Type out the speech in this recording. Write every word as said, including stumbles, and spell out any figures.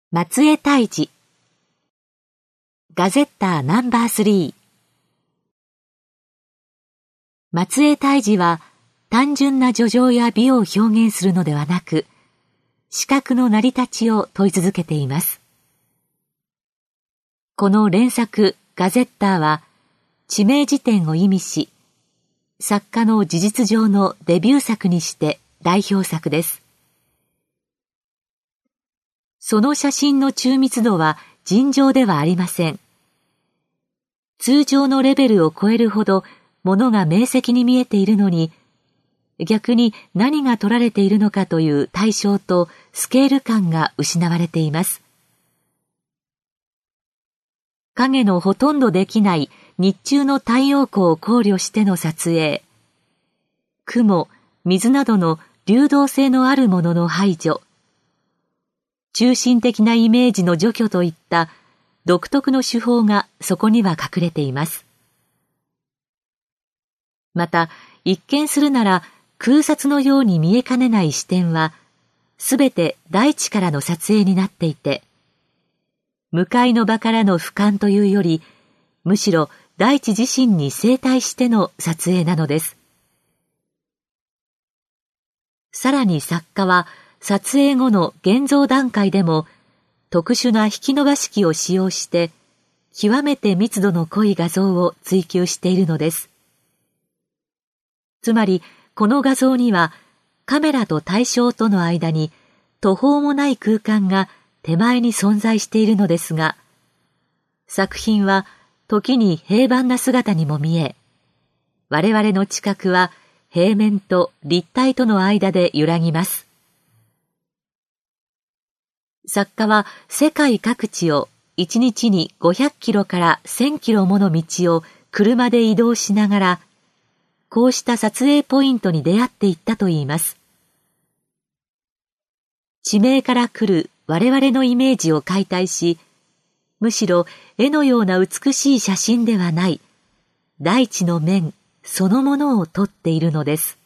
松江泰治ガゼッターナンバースリー。松江泰治は単純な叙情や美を表現するのではなく、視覚の成り立ちを問い続けています。この連作ガゼッターは地名辞典を意味し、作家の事実上のデビュー作にして代表作です。その写真の中密度は尋常ではありません。通常のレベルを超えるほど物が明晰に見えているのに、逆に何が撮られているのかという対象とスケール感が失われています。影のほとんどできない日中の太陽光を考慮しての撮影。雲、水などの流動性のあるものの排除。中心的なイメージの除去といった独特の手法がそこには隠れています。また、一見するなら空撮のように見えかねない視点は、すべて大地からの撮影になっていて、向かいの場からの俯瞰というより、むしろ大地自身に正対しての撮影なのです。さらに作家は、撮影後の現像段階でも特殊な引き伸ばし機を使用して極めて密度の濃い画像を追求しているのです。つまりこの画像にはカメラと対象との間に途方もない空間が手前に存在しているのですが、作品は時に平凡な姿にも見え、我々の知覚は平面と立体との間で揺らぎます。作家は世界各地をいちにちにごひゃくキロからせんキロもの道を車で移動しながら、こうした撮影ポイントに出会っていったといいます。地名から来る我々のイメージを解体し、むしろ絵のような美しい写真ではない、大地の面そのものを撮っているのです。